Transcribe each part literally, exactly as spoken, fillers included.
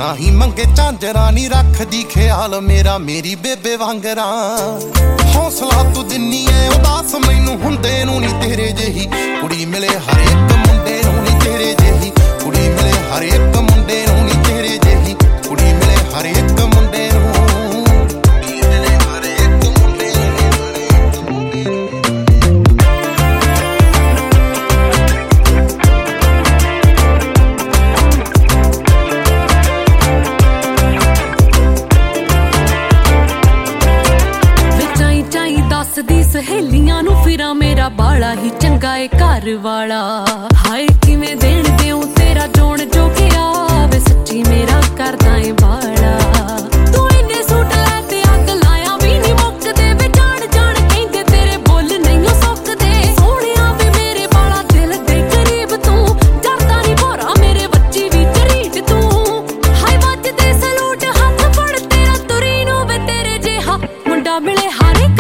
ਨਾ ਹੀ ਮੰਗੇ ਝਾਂਜਰਾ ਨੀ ਰੱਖਦੀ ਖਿਆਲ ਮੇਰਾ ਮੇਰੀ ਬੇਬੇ ਵਾਂਗਰਾ ਹੌਸਲਾ ਤੂੰ ਦਿੰਨੀ ਐ ਉਦਾਸ ਮੈਨੂੰ ਹੁੰਦੇ ਨੂੰ ਨੀ ਤੇਰੇ ਜਿਹੀ ਕੁੜੀ ਮਿਲੇ ਹਰ ਇੱਕ ਮੁੰਡੇ ਨੂੰ ਨੀ ਤੇਰੇ ਜਿਹੀ ਕੁੜੀ ਮਿਲੇ ਹਰ ਇੱਕ ਮੁੰਡੇ ਨੂੰ ਨੀ ਤੇਰੇ ਜਿਹੀ ਕੁੜੀ ਮਿਲੇ ਹਰ ਇੱਕ ਮੁੰਡੇ ਨੂੰ ਦੱਸਦੀ ਸਹੇਲੀਆਂ ਨੂੰ ਫਿਰਾਂ ਮੇਰਾ ਬਾਲਾ ਹੀ ਚੰਗਾ ਏ ਘਰ ਵਾਲਾ ਹਾਏ ਕਿਵੇਂ ਦੇਣ ਦਿਉ ਤੇਰਾ ਜੋਣ ਜੋਗਿਆ ਵੇ ਸੱਚੀ ਮੇਰਾ ਕਰਦਾ ਏ ਬਾਲਾ ਤੂੰ ਇੰਨੇ ਸੂਟ ਲੈ ਤੇ ਅੱਗ ਲਾਇਆ ਵੀ ਨੀ ਮੁੱਕਦੇ ਵੇ ਜਾਣ ਜਾਣ ਕਹਿੰਦੇ ਤੇਰੇ ਬੁੱਲ ਨਹੀਂ ਸੁੱਕਦੇ ਸੋਹਣਿਆ ਵੇ ਮੇਰੇ ਬਾਲਾ ਦਿਲ ਦੇ ਕਰੀਬ ਤੂੰ ਜਰਦਾ ਨੀ ਭੋਰਾ ਮੇਰੇ ਬੱਚੀ ਵੀ ਕਰੀਟ ਤੂੰ ਹਾਏ ਵੱਜਦੇ ਸਲੂਟ ਹੱਥ ਫੜ ਤੇਰਾ ਤੁਰੀ ਨੂੰ ਵੇ ਤੇਰੇ ਜਿਹਾ ਮੁੰਡਾ ਮਿਲੇ ਹਰ ਇੱਕ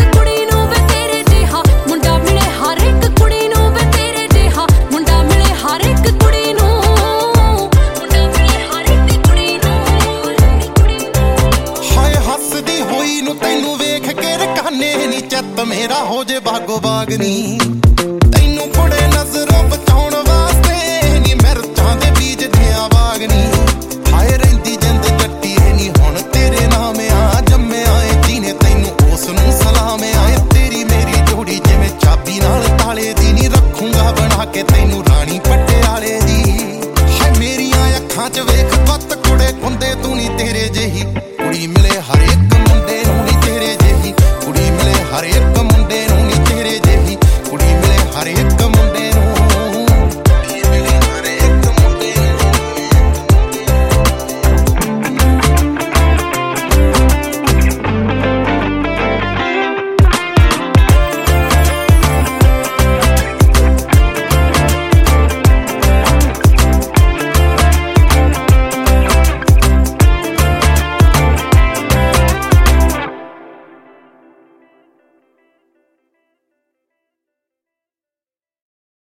ਚੱਤ ਮੇਰਾ ਹੋ ਜੇ ਬਾਗੋ ਬਾਗਨੀ ਤੈਨੂੰ ਕੁੜੇ ਨਜ਼ਰੋਂ ਬਚਾਉਣ ਵਾਸਤੇ ਨੀ ਮਿਰਚਾਂ ਦੇ ਬੀਜ ਦਿਆਂ ਬਾਗਨੀ